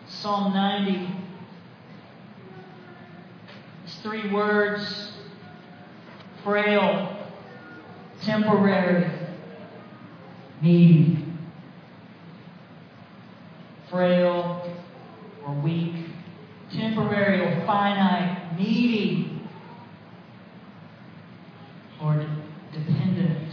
Psalm 90. It's 3 words. Frail, temporary, needy. Frail or weak, temporary or finite, needy or dependent.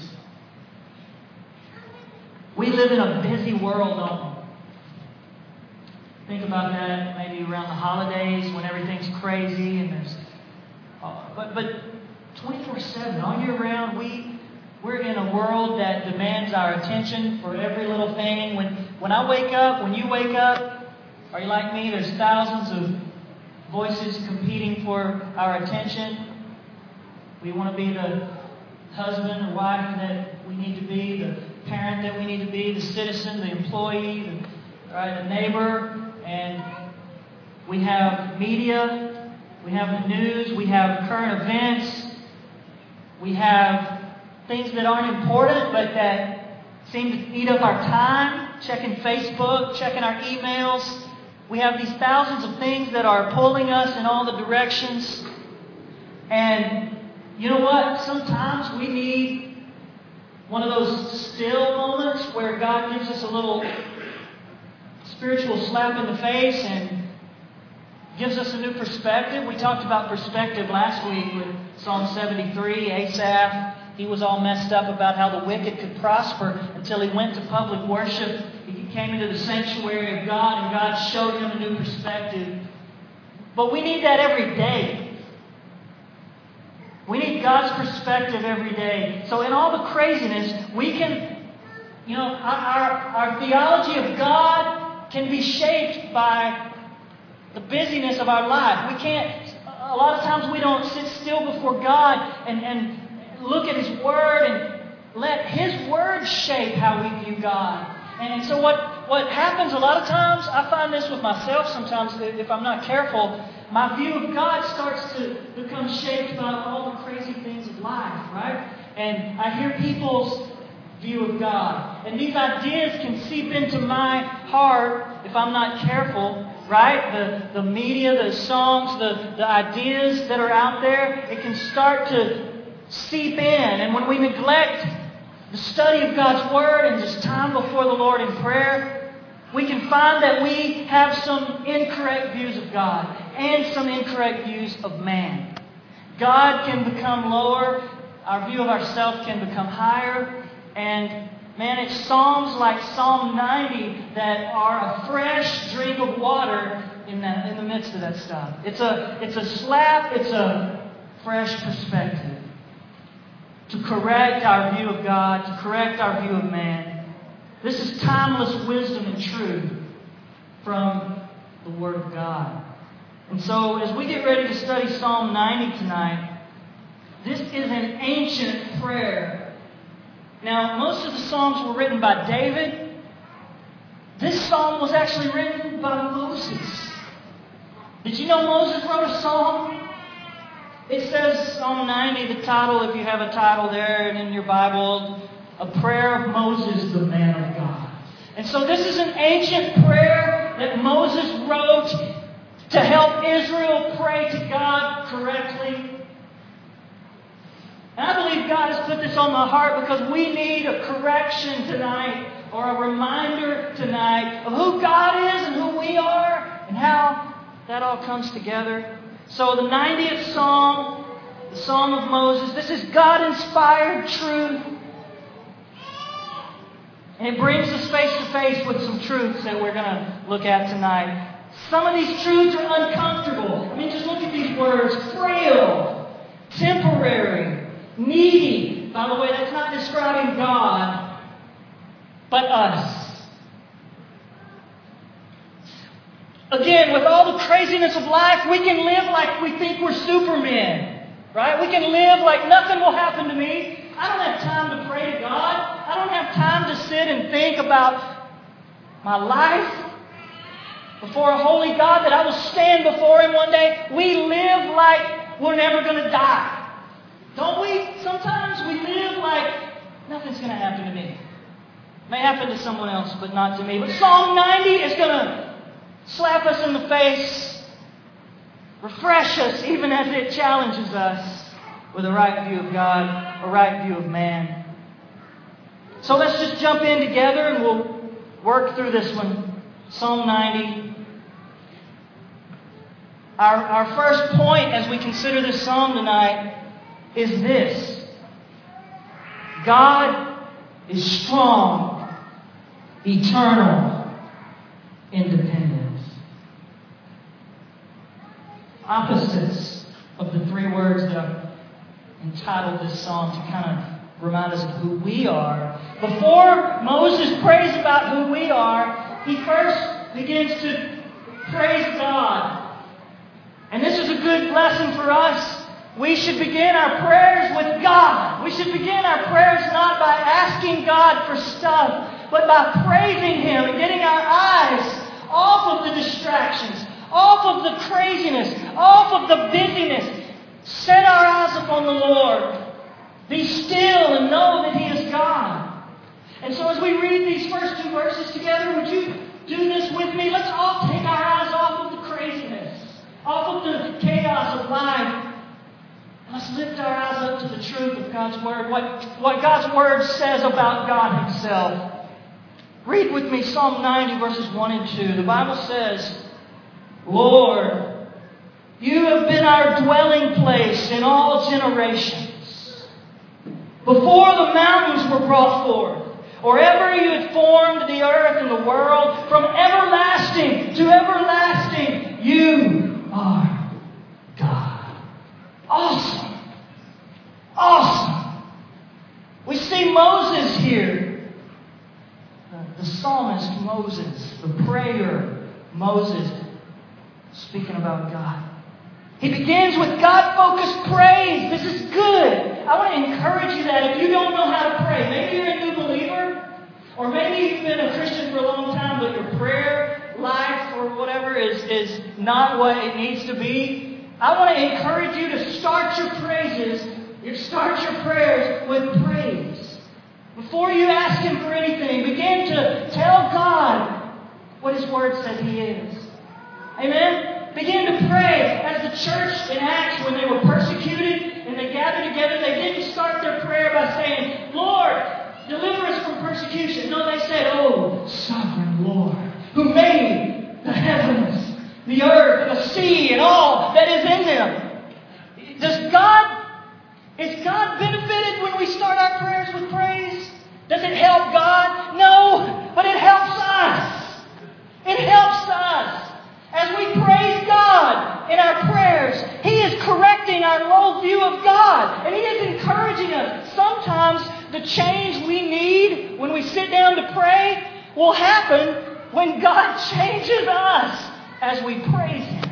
We live in a busy world, don't we? Think about that maybe around the holidays when everything's crazy and there's but 24/7, all year round, we're in a world that demands our attention for every little thing. When I wake up, when you wake up, are you like me? There's thousands of voices competing for our attention. We want to be the husband or wife that we need to be, the parent that we need to be, the citizen, the employee, the neighbor. And we have media, we have the news, we have current events, we have things that aren't important but that seem to eat up our time, checking Facebook, checking our emails. We have these thousands of things that are pulling us in all the directions. And you know what? Sometimes we need one of those still moments where God gives us a little spiritual slap in the face and gives us a new perspective. We talked about perspective last week with Psalm 73, Asaph. He was all messed up about how the wicked could prosper until he went to public worship. He came into the sanctuary of God and God showed him a new perspective. But we need that every day. We need God's perspective every day. So in all the craziness, we can, our theology of God can be shaped by the busyness of our life. We can't, a lot of times we don't sit still before God and look at His Word and let His Word shape how we view God. And so what happens a lot of times, I find this with myself sometimes, if I'm not careful, my view of God starts to become shaped by all the crazy things of life, right? And I hear people's view of God. And these ideas can seep into my heart if I'm not careful, right? The media, the songs, the ideas that are out there, it can start to seep in. And when we neglect the study of God's Word and just time before the Lord in prayer, we can find that we have some incorrect views of God and some incorrect views of man. God can become lower. Our view of ourselves can become higher. And man, it's Psalms like Psalm 90 that are a fresh drink of water in the midst of that stuff. It's a slap. It's a fresh perspective to correct our view of God, to correct our view of man. This is timeless wisdom and truth from the Word of God. And so as we get ready to study Psalm 90 tonight, this is an ancient prayer. Now, most of the Psalms were written by David. This Psalm was actually written by Moses. Did you know Moses wrote a Psalm? It says Psalm 90, the title, if you have a title there and in your Bible, A Prayer of Moses, the Man of God. And so this is an ancient prayer that Moses wrote to help Israel pray to God correctly. And I believe God has put this on my heart because we need a correction tonight or a reminder tonight of who God is and who we are and how that all comes together. So the 90th Psalm, the Psalm of Moses, this is God-inspired truth. And it brings us face to face with some truths that we're going to look at tonight. Some of these truths are uncomfortable. I mean, just look at these words. Frail, temporary, needy. By the way, that's not describing God, but us. Again, with all the craziness of life, we can live like we think we're Supermen, right? We can live like nothing will happen to me. I don't have time to pray to God. I don't have time to sit and think about my life before a holy God that I will stand before Him one day. We live like we're never going to die. Don't we? Sometimes we live like nothing's going to happen to me. It may happen to someone else, but not to me. But Psalm 90 is going to slap us in the face, refresh us even as it challenges us with a right view of God, a right view of man. So let's just jump in together and we'll work through this one. Psalm 90. Our first point as we consider this psalm tonight is this. God is strong, eternal, independent. Opposites of the three words that I've entitled this psalm to kind of remind us of who we are. Before Moses prays about who we are, he first begins to praise God. And this is a good lesson for us. We should begin our prayers with God. We should begin our prayers not by asking God for stuff, but by praising Him and getting our eyes off of the distractions, off of the craziness, off of the busyness. Set our eyes upon the Lord. Be still and know that He is God. And so as we read these first two verses together, would you do this with me? Let's all take our eyes off of the craziness, off of the chaos of life. Let's lift our eyes up to the truth of God's Word, what God's Word says about God Himself. Read with me Psalm 90, verses 1 and 2. The Bible says, Lord, You have been our dwelling place in all generations. Before the mountains were brought forth, or ever You had formed the earth and the world, from everlasting to everlasting, You are God. Awesome. Awesome. We see Moses here. The psalmist Moses, the prayer Moses, speaking about God. He begins with God-focused praise. This is good. I want to encourage you that if you don't know how to pray, maybe you're a new believer, or maybe you've been a Christian for a long time, but your prayer life or whatever is not what it needs to be. I want to encourage you to start your prayers with praise. Before you ask Him for anything, begin to tell God what His Word says He is. Amen? Begin to pray. As the church in Acts, when they were persecuted and they gathered together, they didn't start their prayer by saying, Lord, deliver us from persecution. No, they said, Oh, sovereign Lord, who made the heavens, the earth, and the sea, and all that is in them. Is God benefited when we start our prayers with praise? Does it help God? No, but it helps us. It helps us. As we praise God in our prayers, He is correcting our low view of God. And He is encouraging us. Sometimes the change we need when we sit down to pray will happen when God changes us as we praise Him.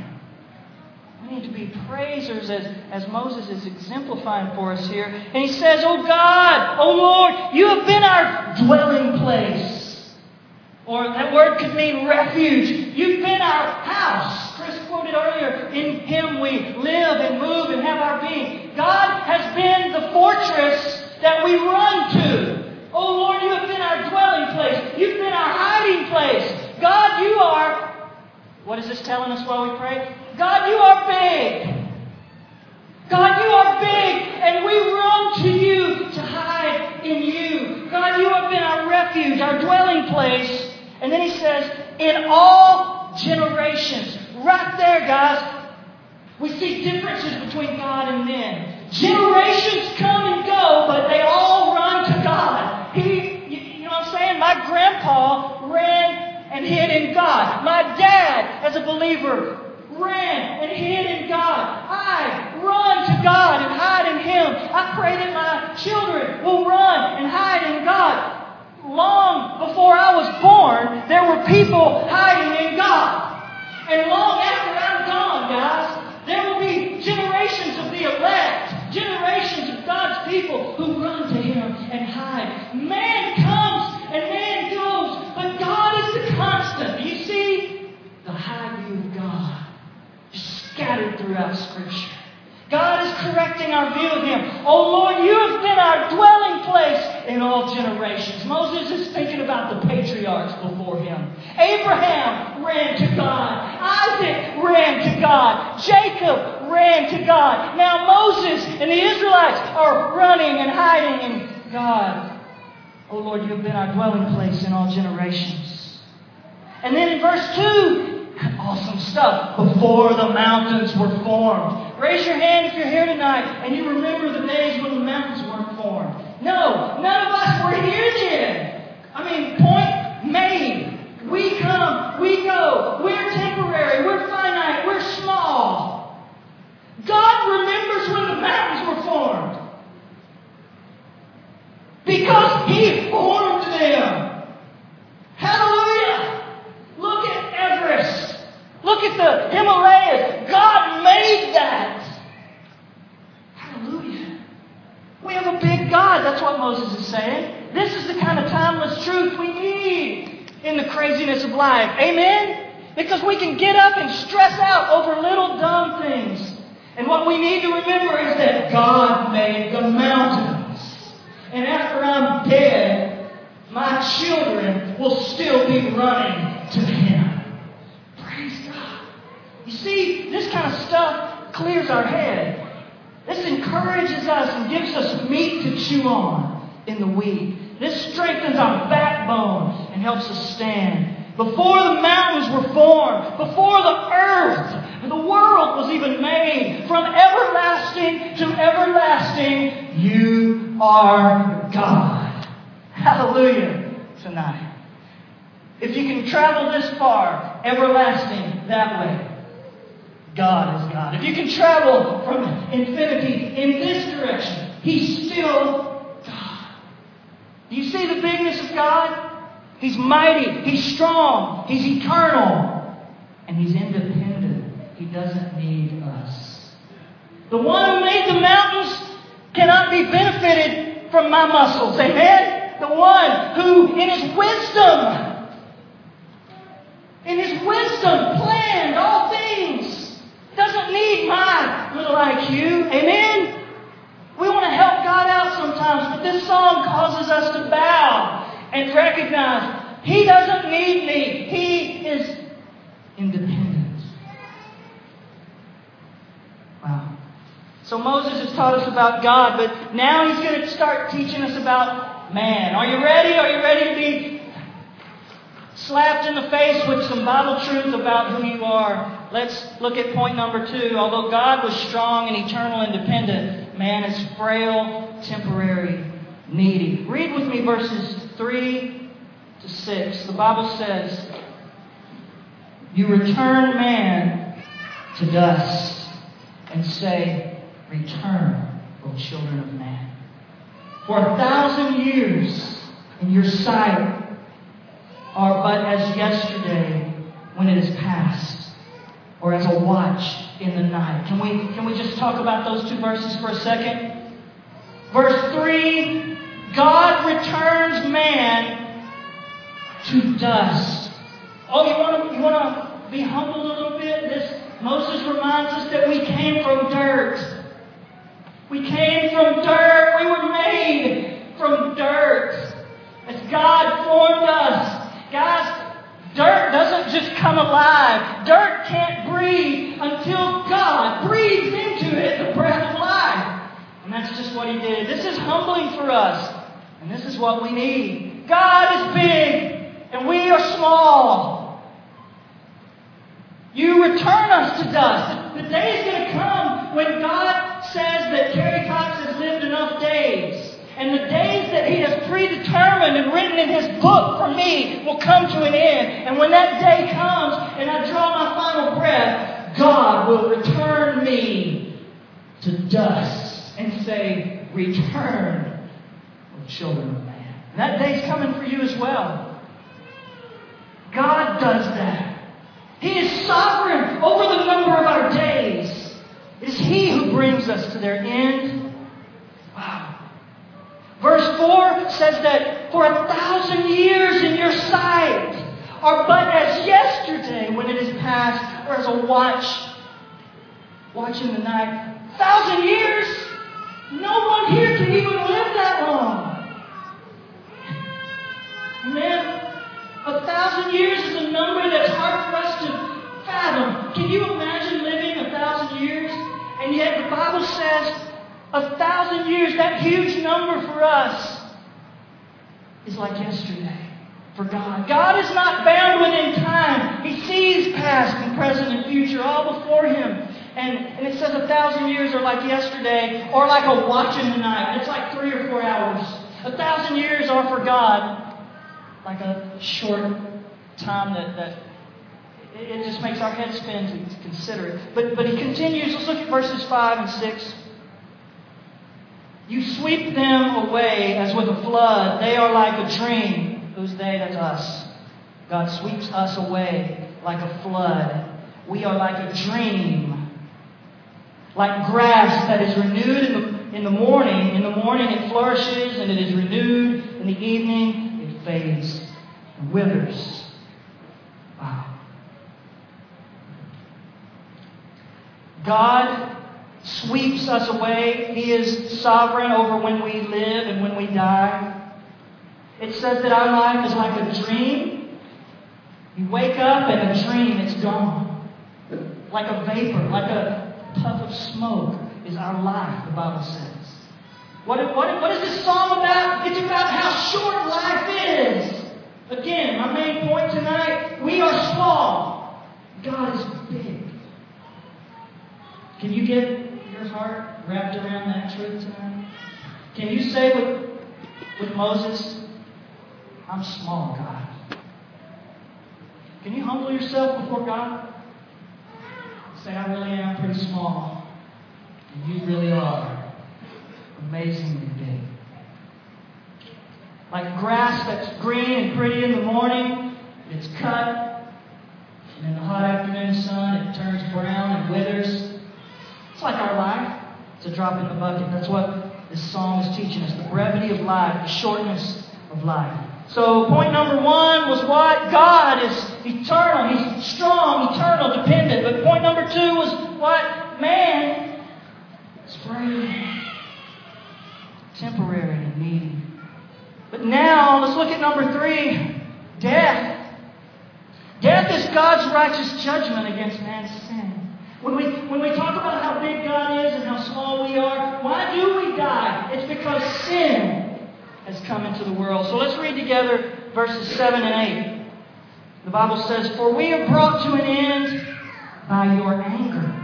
We need to be praisers as Moses is exemplifying for us here. And he says, Oh God, oh Lord, You have been our dwelling place. Or that word could mean refuge. You've been our house. Chris quoted earlier, in Him we live and move and have our being. God has been the fortress that we run to. Oh Lord, You have been our dwelling place. You've been our hiding place. God, You are... What is this telling us while we pray? God, You are big. God, You are big, and we run to You to hide in You. God, You have been our refuge, our dwelling place. And then he says, in all generations. Right there, guys, we see differences between God and men. Generations come and go, but they all run to God. You know what I'm saying? My grandpa ran and hid in God. My dad, as a believer, ran and hid in God. I run to God and hide in Him. I pray that my children will run and hide in God. Long before I was born, there were people hiding in God. And long after I'm gone, guys, there will be generations of the elect, generations of God's people who run to Him and hide. Man comes and man goes, but God is the constant. Do you see the high view of God scattered throughout Scripture? God is correcting our view of Him. Oh Lord, You have been our dwelling place in all generations. Moses is thinking about the patriarchs before him. Abraham ran to God. Isaac ran to God. Jacob ran to God. Now Moses and the Israelites are running and hiding in God. Oh Lord, You have been our dwelling place in all generations. And then in verse 2, awesome stuff. Before the mountains were formed. Raise your hand if you're here tonight and you remember the days when the mountains weren't formed. No, none of us were here then. I mean, point made. We come, we go. We're temporary, we're finite, we're small. God remembers when the mountains were formed. Because He formed them. Hallelujah! Look at Everest. Look at the Himalayas. God made that. Hallelujah. We have a big God. That's what Moses is saying. This is the kind of timeless truth we need in the craziness of life. Amen? Because we can get up and stress out over little dumb things. And what we need to remember is that God made the mountains. And after I'm dead, my children will still be running to Him. Praise God. You see, this kind of stuff clears our head. This encourages us and gives us meat to chew on in the week. This strengthens our backbone and helps us stand. Before the mountains were formed, before the earth, the world was even made, from everlasting to everlasting, You are God. Hallelujah tonight. If you can travel this far, everlasting that way, God is God. If you can travel from infinity in this direction, He's still God. Do you see the bigness of God? He's mighty. He's strong. He's eternal. And He's independent. He doesn't need us. The one who made the mountains cannot be benefited from my muscles. Amen? The one who, in His wisdom, planned all things, doesn't need my little IQ. Amen? We want to help God out sometimes, but this song causes us to bow and recognize He doesn't need me. He is independent. Wow. So Moses has taught us about God, but now he's going to start teaching us about man. Are you ready? Are you ready to be slapped in the face with some Bible truth about who you are? Let's look at point number 2. Although God was strong and eternal and dependent, man is frail, temporary, needy. Read with me verses 3 to 6. The Bible says, You return man to dust and say, Return, O children of man. For 1,000 years in your sight are but as yesterday when it is past, or as a watch in the night. Can we just talk about those two verses for a second? Verse 3, God returns man to dust. Oh, you want to be humbled a little bit? Moses reminds us that we came from dirt. We came from dirt. We were made from dirt. As God formed us. Guys, dirt doesn't just come alive. Dirt can't breathe until God breathes into it the breath of life. And that's just what He did. This is humbling for us. And this is what we need. God is big and we are small. You return us to dust. The day is going to come when God says that Terry Cox has lived enough days. And the days that He has predetermined and written in His book for me will come to an end. And when that day comes and I draw my final breath, God will return me to dust and say, Return, O children of man. And that day's coming for you as well. God does that. He is sovereign over the number of our days. It is He who brings us to their end. Wow. Verse 4 says that for 1,000 years in your sight are but as yesterday when it is past, or as a watch in the night. 1,000 years? No one here can even live that long. And then 1,000 years is a number that's hard for us to fathom. Can you imagine living 1,000 years? And yet the Bible says 1,000 years, that huge number for us, is like yesterday for God. God is not bound within time. He sees past and present and future all before Him. And it says 1,000 years are like yesterday, or like a watch in the night. It's like 3 or 4 hours. 1,000 years are for God like a short time that it just makes our head spin to consider it. But he continues. Let's look at verses 5 and 6. You sweep them away as with a flood. They are like a dream. Who's they? That's us. God sweeps us away like a flood. We are like a dream. Like grass that is renewed in the morning. In the morning it flourishes and it is renewed. In the evening it fades and withers. Wow. God sweeps us away. He is sovereign over when we live and when we die. It says that our life is like a dream. You wake up and a dream, it's gone. Like a vapor, like a puff of smoke is our life, the Bible says. What is this song about? It's about how short life is. Again, my main point tonight, we are small. God is big. Can you get your heart wrapped around that truth tonight? Can you say with Moses, I'm small, God? Can you humble yourself before God? Say, I really am pretty small. And you really are amazingly big. Like grass that's green and pretty in the morning, it's cut. And in the hot afternoon sun, it turns brown and withers. It's like our life. It's a drop in the bucket. That's what this psalm is teaching us. The brevity of life, the shortness of life. So point number 1 was what? God is eternal. He's strong, eternal, dependent. But point number 2 was what? Man is frail, temporary, and needy. But now, let's look at number 3. Death. Death is God's righteous judgment against man's sin. When we talk about how big God is and how small we are, why do we die? It's because sin has come into the world. So let's read together verses 7 and 8. The Bible says, For we are brought to an end by your anger.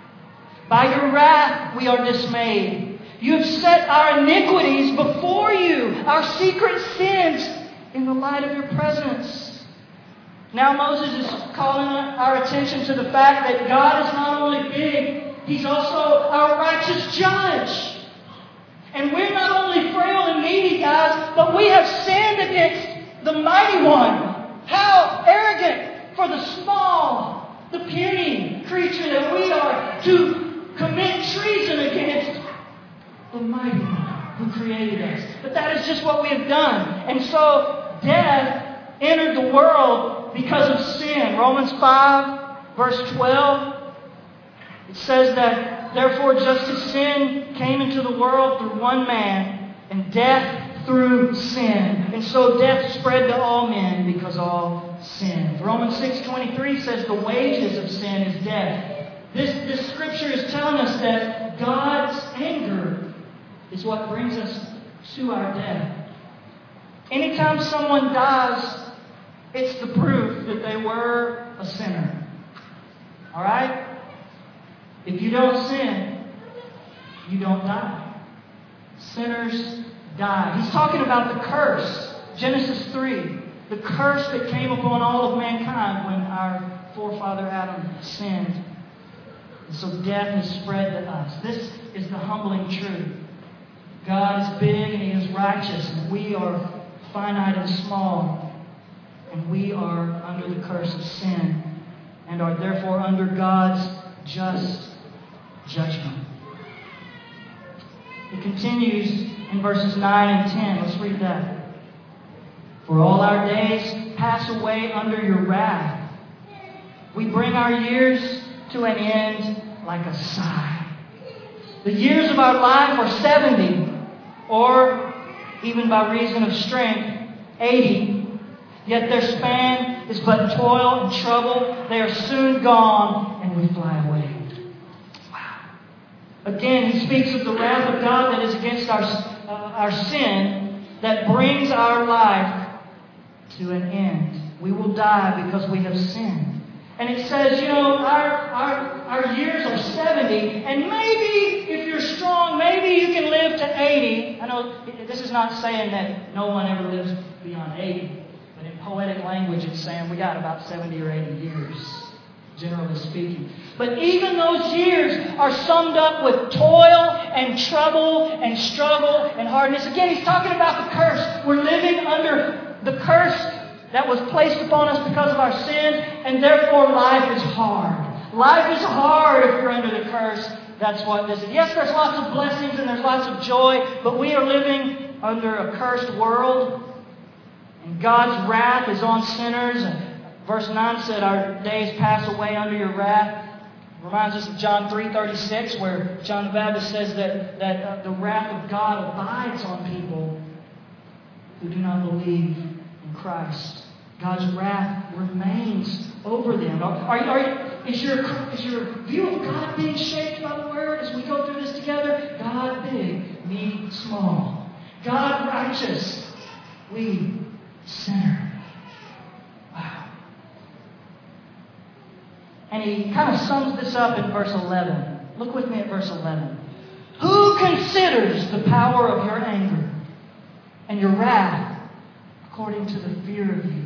By your wrath we are dismayed. You have set our iniquities before you, our secret sins in the light of your presence. Now Moses is calling our attention to the fact that God is not only big, He's also our righteous judge. And we're not only frail and needy, guys, but we have sinned against the mighty one. How arrogant for the small, the puny creature that we are to commit treason against the mighty one who created us. But that is just what we have done. And so death entered the world because of sin. Romans 5, verse 12, it says that, therefore, just as sin came into the world through one man, and death through sin. And so death spread to all men because all sinned. Romans 6:23 says the wages of sin is death. This scripture is telling us that God's anger is what brings us to our death. Anytime someone dies, it's the proof that they were a sinner. Alright? If you don't sin, you don't die. Sinners die. He's talking about the curse. Genesis 3. The curse that came upon all of mankind when our forefather Adam sinned. And so death has spread to us. This is the humbling truth. God is big and He is righteous, and we are finite and small. And we are under the curse of sin and are therefore under God's just judgment. It continues in verses 9 and 10. Let's read that. For all our days pass away under your wrath. We bring our years to an end like a sigh. The years of our life are 70, or even by reason of strength, 80. Yet their span is but toil and trouble. They are soon gone, and we fly away. Wow. Again, he speaks of the wrath of God that is against our sin, that brings our life to an end. We will die because we have sinned. And it says, our years are 70, and maybe if you're strong, maybe you can live to 80. I know this is not saying that no one ever lives beyond 80, but in poetic language it's saying we got about 70 or 80 years, generally speaking. But even those years are summed up with toil and trouble and struggle and hardness. Again, he's talking about the curse. We're living under the curse that was placed upon us because of our sin, and therefore life is hard. Life is hard if you're under the curse. That's what this is. Yes, there's lots of blessings and there's lots of joy, but we are living under a cursed world, and God's wrath is on sinners. And verse 9 said, our days pass away under your wrath. Reminds us of John 3:36, where John the Baptist says that the wrath of God abides on people who do not believe in Christ. God's wrath remains over them. Is your view of God being shaped by the Word as we go through this together? God big, me small. God righteous, we sinner. Wow. And he kind of sums this up in verse 11. Look with me at verse 11. Who considers the power of your anger and your wrath according to the fear of you?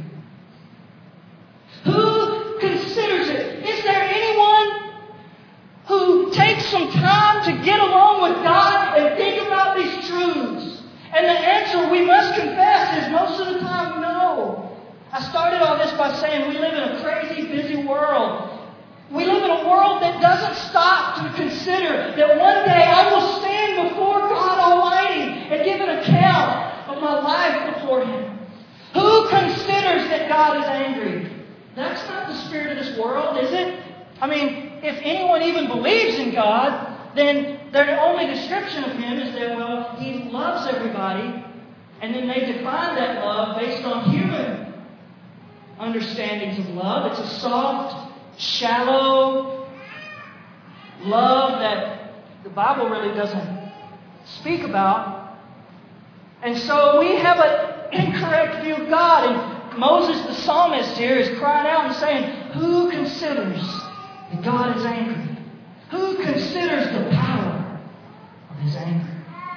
Who considers it? Is there anyone who takes some time to get along with God and think about these truths? And the answer, we must confess, is most of the time no. I started all this by saying we live in a crazy, busy world. We live in a world that doesn't stop to consider that one day I will stand before God Almighty and give an account of my life before Him. Who considers that God is angry? That's not the spirit of this world, is it? I mean, if anyone even believes in God, then their only description of Him is that, well, He loves everybody, and then they define that love based on human understandings of love. It's a soft, shallow love that the Bible really doesn't speak about. And so we have an incorrect view of God. And Moses, the psalmist here, is crying out and saying, who considers that God is angry? Who considers the power of His anger?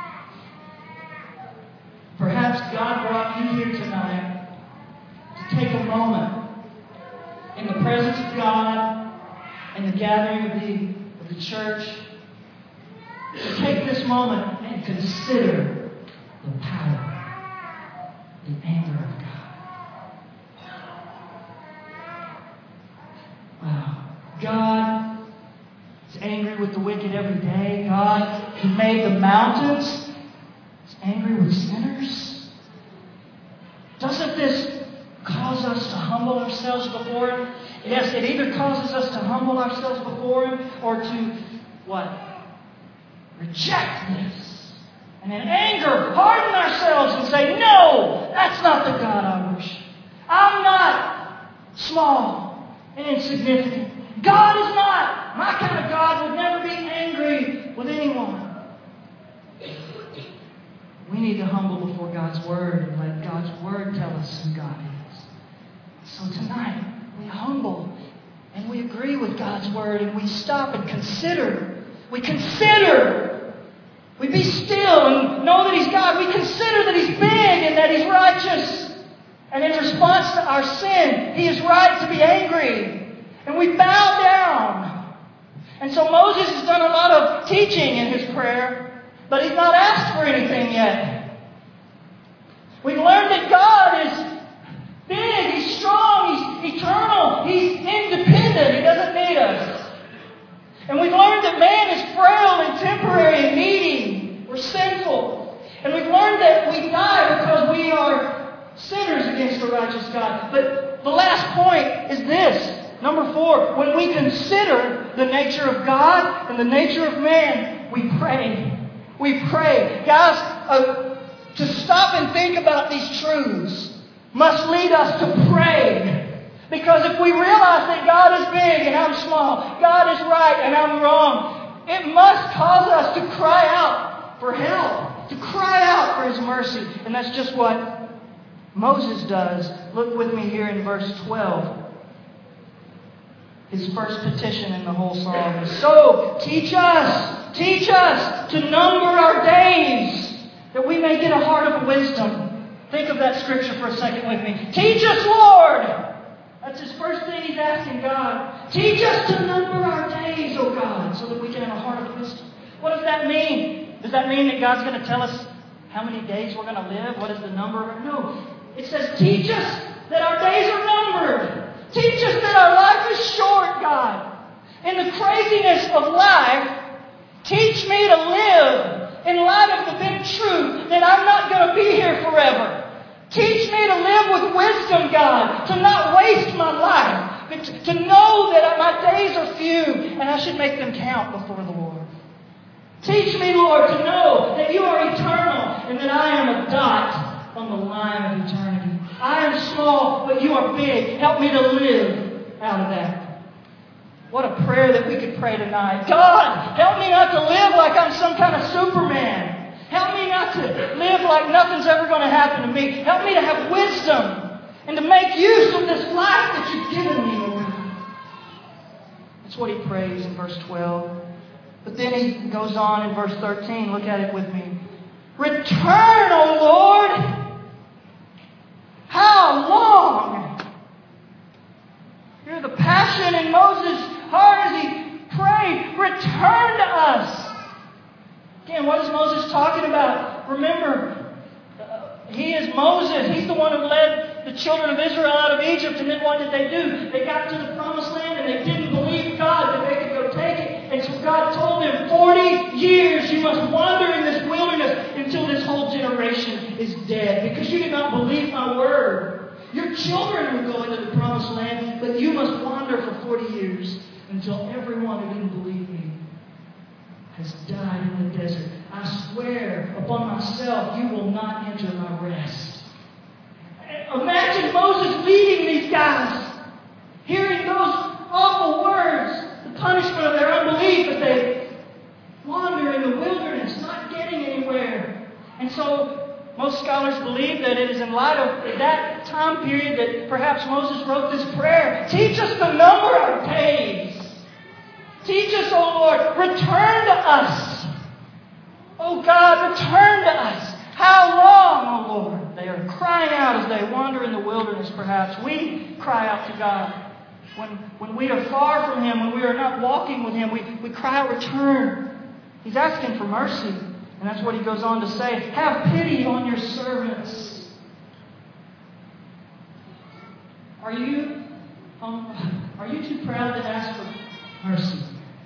Perhaps God brought you here tonight to take a moment in the presence of God and the gathering of the church, to take this moment and consider the power, the anger of God. Wow. God is angry with the wicked every day. God, who made the mountains, is angry with sinners. Doesn't this cause us to humble ourselves before Him? Yes, it either causes us to humble ourselves before Him or to, what? Reject this. And in anger, harden ourselves and say, no, that's not the God I worship. I'm not small and insignificant. God is not. My kind of God would never be angry with anyone. We need to humble before God's Word and let God's Word tell us who God is. So tonight, we humble and we agree with God's Word and we stop and consider. We consider. We be still and know that He's God. We consider that He's big and that He's righteous. And in response to our sin, He is right to be angry. And we bow down. And so Moses has done a lot of teaching in his prayer, but he's not asked for anything yet. We've learned that God is big, He's strong, He's eternal, He's independent, He doesn't need us. And we've learned that man is frail and temporary and needy. We're sinful. And we've learned that we die because we are sinners against a righteous God. But the last point is this. Number 4, when we consider the nature of God and the nature of man, we pray. We pray. Guys, to stop and think about these truths must lead us to pray. Because if we realize that God is big and I'm small, God is right and I'm wrong, it must cause us to cry out for help, to cry out for His mercy. And that's just what Moses does. Look with me here in verse 12. His first petition in the whole song is, "So teach us to number our days, that we may get a heart of wisdom." Think of that scripture for a second with me. Teach us, Lord. That's his first thing he's asking God. Teach us to number our days, O God, so that we can have a heart of wisdom. What does that mean? Does that mean that God's going to tell us how many days we're going to live? What is the number? No. It says, teach us that our days are numbered. Teach us that our life is short, God. In the craziness of life, teach me to live in light of the big truth that I'm not going to be here forever. Teach me to live with wisdom, God, to not waste my life, but to know that my days are few and I should make them count before the Lord. Teach me, Lord, to know that you are eternal and that I am a dot on the line of eternity. I am small, but you are big. Help me to live out of that. What a prayer that we could pray tonight. God, help me not to live like I'm some kind of Superman. Help me not to live like nothing's ever going to happen to me. Help me to have wisdom and to make use of this life that you've given me, oh God. That's what he prays in verse 12. But then he goes on in verse 13. Look at it with me. Return, O Lord. How long? Hear the passion in Moses' heart as he prayed. Return to us. Again, what is Moses talking about? Remember, he is Moses. He's the one who led the children of Israel out of Egypt. And then what did they do? They got to the promised land and they didn't believe God that they could go take it. And so God told them, 40 years you must wander in this wilderness until this whole generation is dead. Because you did not believe my word. Your children will go into the promised land, but you must wander for 40 years until everyone who didn't believe me has died in the desert. I swear upon myself, you will not enter my rest. Imagine Moses leading these guys, hearing those awful words, the punishment of their unbelief as they wander in the wilderness, not getting anywhere. And so most scholars believe that it is in light of that time period that perhaps Moses wrote this prayer. Teach us to number our days. Teach us, O Lord. Return to us. Oh God, return to us. How long, O Lord? They are crying out as they wander in the wilderness, perhaps. We cry out to God. When we are far from Him, when we are not walking with Him, we cry out, return. He's asking for mercy. And that's what he goes on to say. Have pity on your servants. Are you too proud to ask for mercy?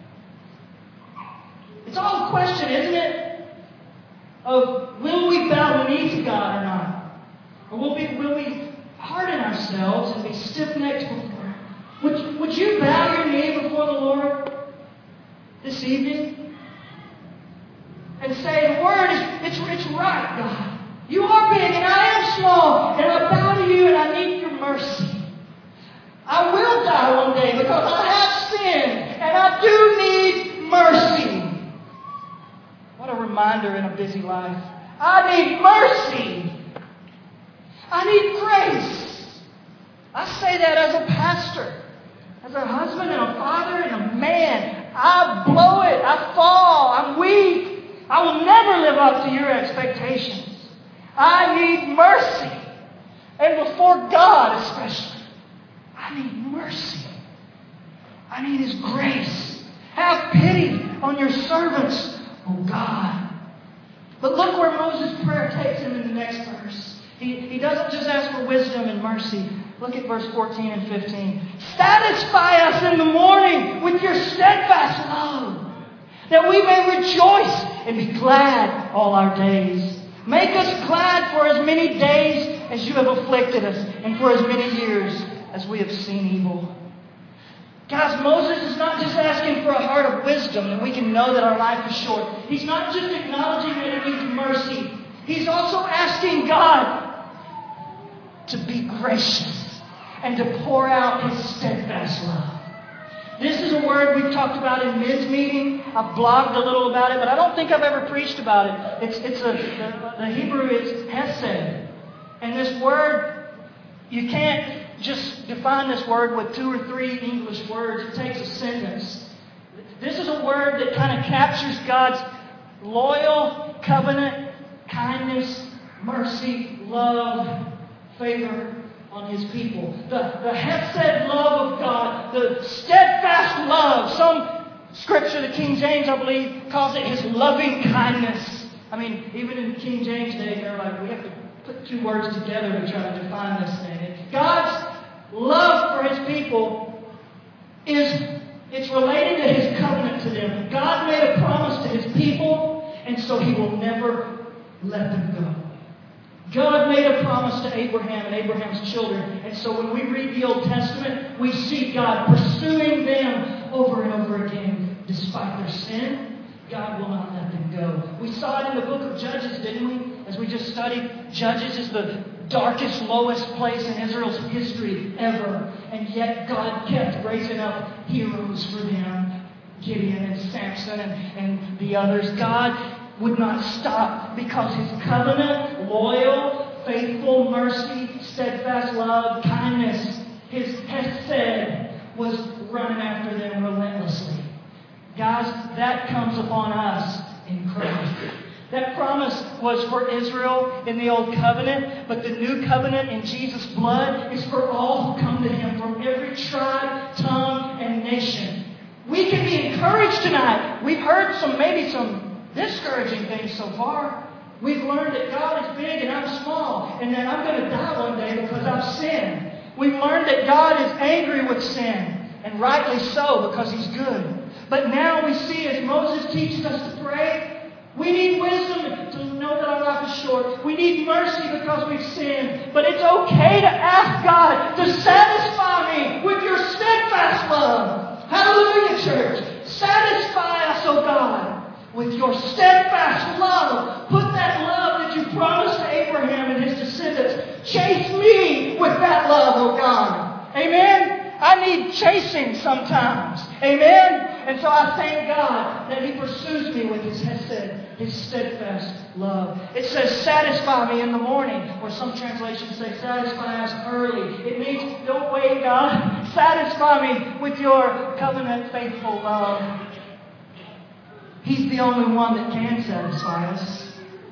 It's all a question, isn't it? Of will we bow the knee to God or not? Or will we harden ourselves and be stiff-necked before Him? Would you bow your knee before the Lord this evening? And say, the word it's right, God. You are big and I am small. And I bow to you and I need your mercy. I will die one day because I have sinned. And I do need mercy. What a reminder in a busy life. I need mercy. I need grace. I say that as a pastor. As a husband and a father and a man. I blow it. I fall. I'm weak. I will never live up to your expectations. I need mercy. And before God especially, I need mercy. I need His grace. Have pity on your servants, oh God. But look where Moses' prayer takes him in the next verse. He doesn't just ask for wisdom and mercy. Look at verse 14 and 15. Satisfy us in the morning with your steadfast love, that we may rejoice and be glad all our days. Make us glad for as many days as you have afflicted us, and for as many years as we have seen evil. Guys, Moses is not just asking for a heart of wisdom. wisdom that we can know that our life is short. He's not just acknowledging that it needs mercy. He's also asking God to be gracious and to pour out His steadfast love. This is a word we've talked about in men's meeting. I've blogged a little about it, but I don't think I've ever preached about it. The Hebrew is hesed. And this word, you can't just define this word with 2 or 3 English words. It takes a sentence. This is a word that kind of captures God's loyal covenant, kindness, mercy, love, favor on His people. The hesed love of God, the steadfast love. Some scripture, the King James, I believe, calls it His loving kindness. I mean, even in King James day, they're like, we have to put 2 words together to try to define this thing. And God's love for His people it's related to His covenant to them. God made a promise to His people, and so He will never let them go. God made a promise to Abraham and Abraham's children. And so when we read the Old Testament, we see God pursuing them over and over again. Despite their sin, God will not let them go. We saw it in the book of Judges, didn't we? As we just studied, Judges is the darkest, lowest place in Israel's history ever. And yet God kept raising up heroes for them. Gideon and Samson and the others. God would not stop because His covenant, loyal, faithful, mercy, steadfast love, kindness, His hesed was running after them relentlessly. Guys, that comes upon us in Christ. That promise was for Israel in the Old Covenant, but the New Covenant in Jesus' blood is for all who come to Him from every tribe, tongue, and nation. We can be encouraged tonight. We've heard maybe some discouraging things so far. We've learned that God is big and I'm small, and that I'm going to die one day because I've sinned. We've learned that God is angry with sin, and rightly so because He's good. But now we see, as Moses teaches us to pray, we need wisdom to know that our life is short. We need mercy because we've sinned. But it's okay to ask God to satisfy me with your steadfast love. Hallelujah, church. Satisfy us, oh God, with your steadfast love. Put that love that you promised to Abraham and his descendants. Chase me with that love, oh God. Amen? I need chasing sometimes. Amen? And so I thank God that He pursues me with His hesed, His steadfast love. It says, satisfy me in the morning. Or some translations say, satisfy us early. It means, don't wait, God. Satisfy me with your covenant faithful love. He's the only one that can satisfy us.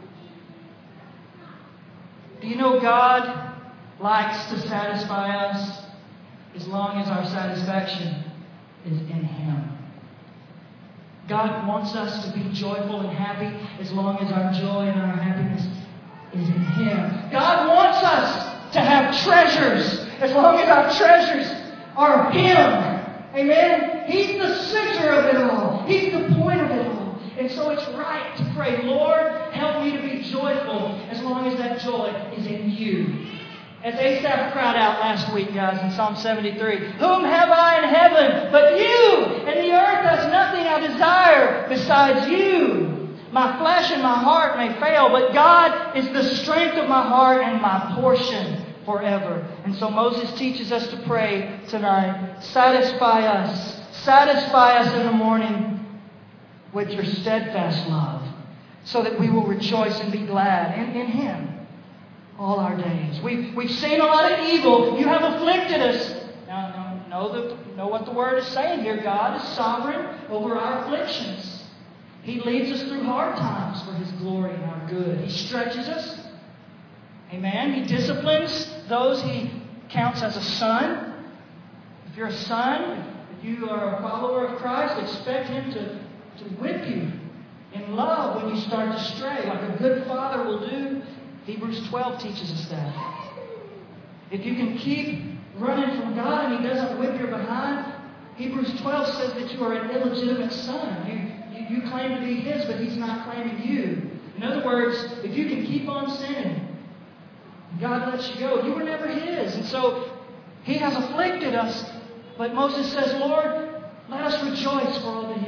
Do you know God likes to satisfy us as long as our satisfaction is in Him? God wants us to be joyful and happy as long as our joy and our happiness is in Him. God wants us to have treasures as long as our treasures are Him. Amen? He's the center of it all. He's the point of it all. And so it's right to pray, Lord, help me to be joyful as long as that joy is in You. As Asaph cried out last week, guys, in Psalm 73, whom have I in heaven but You? And the earth has nothing I desire besides You. My flesh and my heart may fail, but God is the strength of my heart and my portion forever. And so Moses teaches us to pray tonight, satisfy us in the morning with Your steadfast love, so that we will rejoice and be glad in Him all our days. We've seen a lot of evil. You have afflicted us. Now, know what the Word is saying here. God is sovereign over our afflictions. He leads us through hard times for His glory and our good. He stretches us. Amen. He disciplines those He counts as a son. If you're a son, if you are a follower of Christ, expect Him to whip you in love when you start to stray, like a good father will do. Hebrews 12 teaches us that. If you can keep running from God and He doesn't whip your behind, Hebrews 12 says that you are an illegitimate son. You claim to be His, but He's not claiming you. In other words, if you can keep on sinning, God lets you go. You were never His. And so He has afflicted us. But Moses says, Lord, let us rejoice for all the years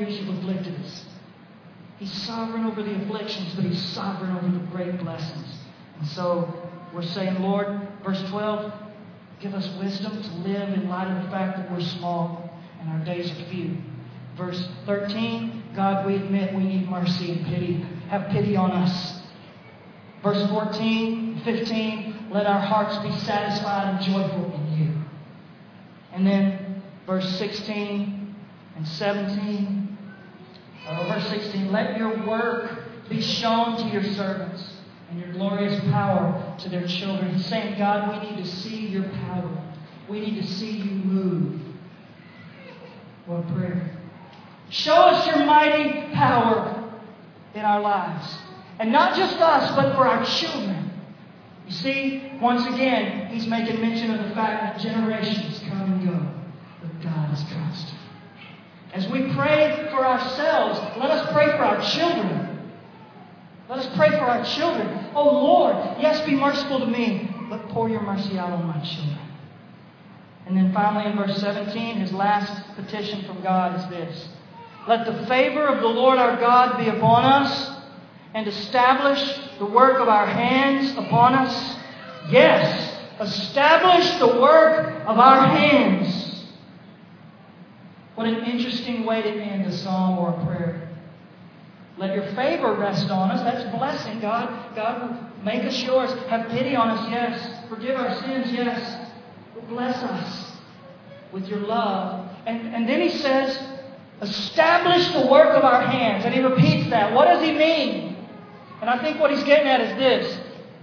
years you've afflicted us. He's sovereign over the afflictions, but He's sovereign over the great blessings. And so we're saying, Lord, verse 12, give us wisdom to live in light of the fact that we're small and our days are few. Verse 13, God, we admit we need mercy and pity. Have pity on us. Verse 14, 15, let our hearts be satisfied and joyful in You. And then verse 16 and 17, verse 16, let Your work be shown to Your servants and Your glorious power to their children. He's saying, God, we need to see Your power. We need to see You move. What prayer? Show us Your mighty power in our lives. And not just us, but for our children. You see, once again, he's making mention of the fact that generations come and go, but God is constant. As we pray for ourselves, let us pray for our children. Let us pray for our children. Oh Lord, yes, be merciful to me, but pour Your mercy out on my children. And then finally in verse 17, his last petition from God is this. Let the favor of the Lord our God be upon us, and establish the work of our hands upon us. Yes, establish the work of our hands. What an interesting way to end a psalm or a prayer. Let Your favor rest on us. That's blessing, God. God, make us Yours. Have pity on us, yes. Forgive our sins, yes. Bless us with Your love. And then he says, establish the work of our hands. And he repeats that. What does he mean? And I think what he's getting at is this.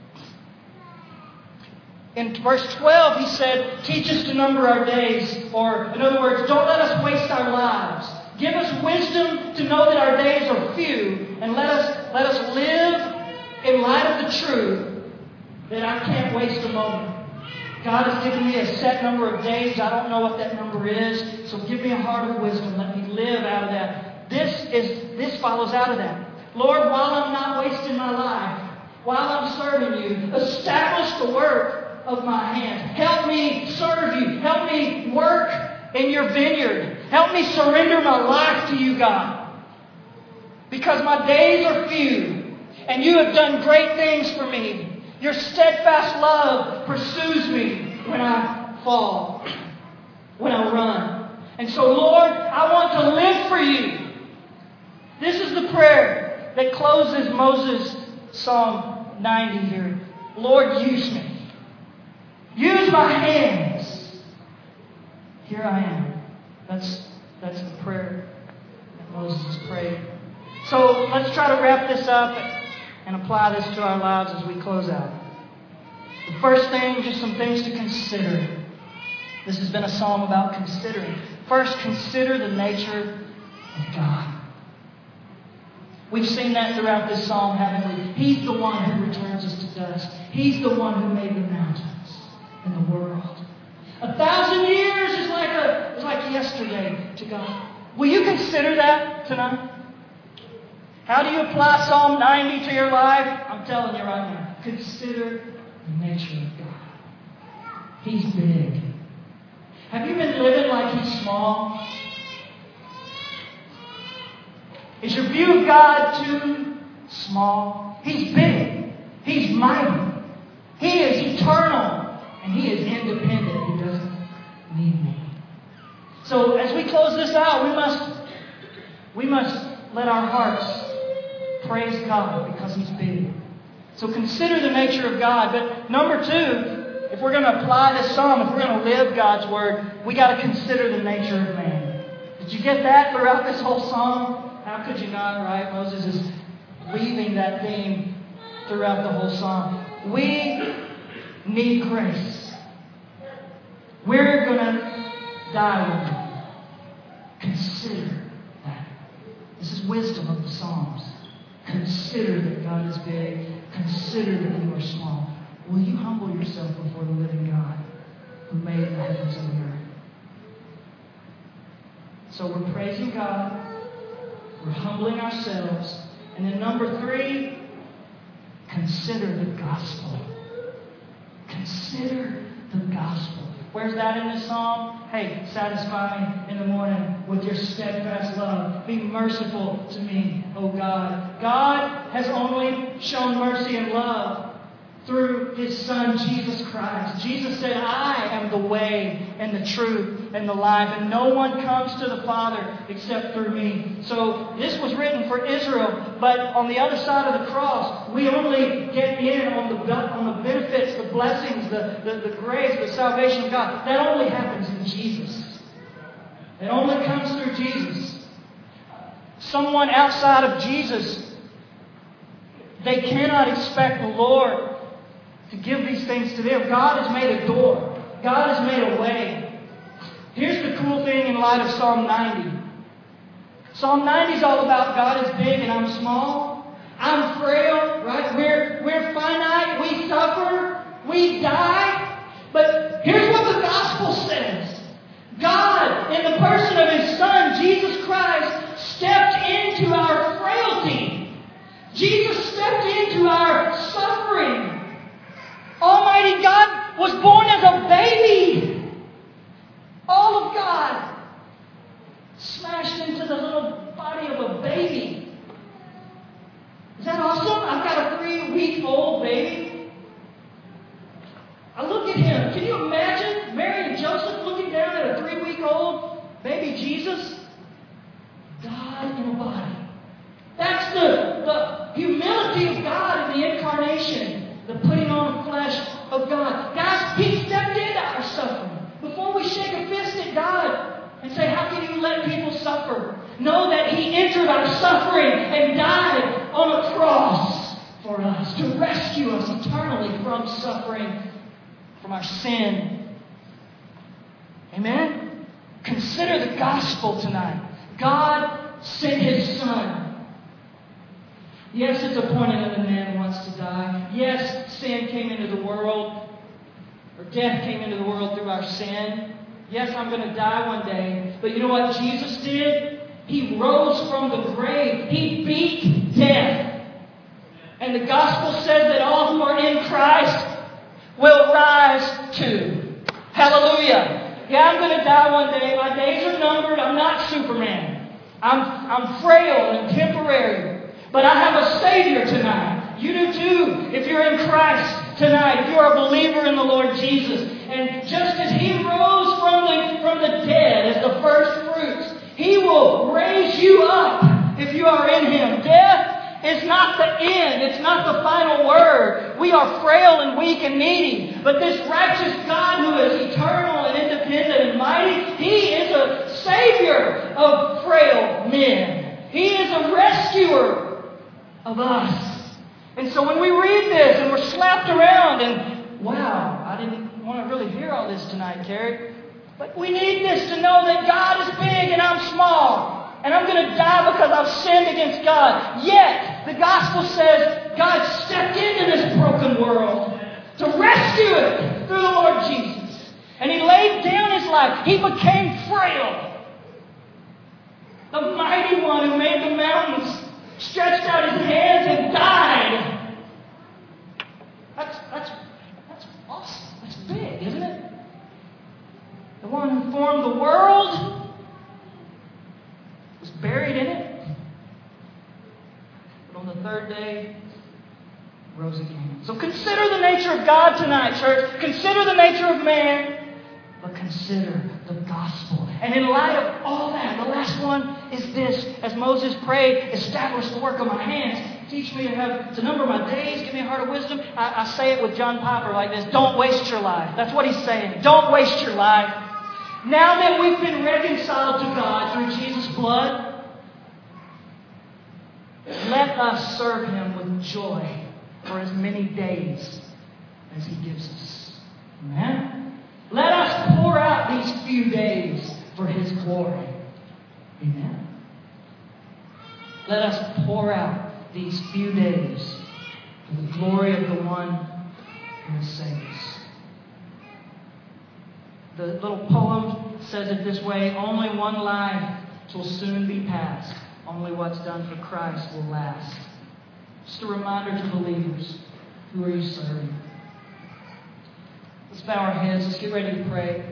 In verse 12, he said, teach us to number our days. Or, in other words, don't let us waste our lives. Give us wisdom to know that our days are few. And let us live in light of the truth that I can't waste a moment. God has given me a set number of days. I don't know what that number is. So give me a heart of wisdom. Let me live out of that. This follows out of that. Lord, while I'm not wasting my life, while I'm serving You, establish the work of my hands. Help me serve You. Help me work in Your vineyard. Help me surrender my life to You, God. Because my days are few, and You have done great things for me. Your steadfast love pursues me when I fall, when I run. And so, Lord, I want to live for You. This is the prayer that closes Moses' Psalm 90 here. Lord, use me. Use my hands. Here I am. That's the prayer that Moses prayed. So let's try to wrap this up and apply this to our lives as we close out. The first thing, just some things to consider. This has been a psalm about considering. First, consider the nature of God. We've seen that throughout this psalm, haven't we? He's the one who returns us to dust. He's the one who made the mountains and the world. 1,000 years is like yesterday to God. Will you consider that tonight? How do you apply Psalm 90 to your life? I'm telling you right now. Consider the nature of God. He's big. Have you been living like He's small? Is your view of God too small? He's big. He's mighty. He is eternal. And He is independent. He doesn't need me. So as we close this out, we must let our hearts praise God because He's big. So consider the nature of God. But number two, if we're going to apply this psalm, if we're going to live God's Word, we got to consider the nature of man. Did you get that throughout this whole psalm? How could you not, right? Moses is weaving that theme throughout the whole psalm. We need grace. We're going to die with Him. Consider that. This is wisdom of the Psalms. Consider that God is big. Consider that you are small. Will you humble yourself before the living God who made the heavens and the earth? So we're praising God. We're humbling ourselves. And then number three, consider the gospel. Consider the gospel. Where's that in this psalm? Hey, satisfy me in the morning with your steadfast love. Be merciful to me, O God. God has only shown mercy and love through His Son, Jesus Christ. Jesus said, I am the way and the truth and the life, and no one comes to the Father except through me. So this was written for Israel, but on the other side of the cross, we only get in on the benefits, the blessings, the grace, the salvation of God. That only happens in Jesus. It only comes through Jesus. Someone outside of Jesus, they cannot expect the Lord to give these things to them. God has made a door. God has made a way. Here's the cool thing in light of Psalm 90. Psalm 90 is all about God is big and I'm small. I'm frail, right? We're finite. We suffer. We die. But here's what the gospel says. God, in the person of His Son, Jesus Christ, stepped into our frailty. Jesus stepped into our suffering. Almighty God was born as a baby. All of God smashed into the little body of a baby. Is that awesome? I've got a 3-week-old baby. I look at him. Can you imagine Mary and Joseph looking down at a 3-week-old baby Jesus? God in a body. That's the humility of God in the incarnation. The putting on of flesh of God. Guys, He stepped into our suffering. Before we shake a fist at God and say, how can you let people suffer? Know that He entered our suffering and died on a cross for us to rescue us eternally from suffering, from our sin. Amen? Consider the gospel tonight. God sent His Son. Yes, it's appointed that the man wants to die. Yes, sin came into the world, or death came into the world through our sin. Yes, I'm going to die one day. But you know what Jesus did? He rose from the grave. He beat death. And the gospel says that all who are in Christ will rise too. Hallelujah. Yeah, I'm going to die one day. My days are numbered. I'm not Superman. I'm frail and temporary. But I have a Savior tonight. You do too. If you're in Christ tonight, if you're a believer in the Lord Jesus. And just as He rose from the dead as the first fruits, He will raise you up if you are in Him. Death is not the end. It's not the final word. We are frail and weak and needy. But this righteous God who is eternal and independent and mighty, He is a Savior of frail men. He is a rescuer of us. And so when we read this and we're slapped around and, wow, I didn't want to really hear all this tonight, Carrie. But we need this to know that God is big and I'm small. And I'm going to die because I've sinned against God. Yet, the gospel says God stepped into this broken world to rescue it through the Lord Jesus. And He laid down His life. He became frail. The mighty one who made the mountains stretched out His hands and died. That's awesome. That's big, isn't it? The one who formed the world was buried in it. But on the third day, rose again. So consider the nature of God tonight, church. Consider the nature of man. But consider the gospel. And in light of all that, the last one is this. As Moses prayed, establish the work of my hands. Teach me to number my days. Give me a heart of wisdom. I say it with John Piper like this. Don't waste your life. That's what he's saying. Don't waste your life. Now that we've been reconciled to God through Jesus' blood, let us serve Him with joy for as many days as He gives us. Amen? Let us pour out these few days for His glory. Amen. Let us pour out these few days for the glory of the one who has saved us. The little poem says it this way: only one life will soon be past. Only what's done for Christ will last. Just a reminder to believers, who are you serving? Let's bow our heads. Let's get ready to pray.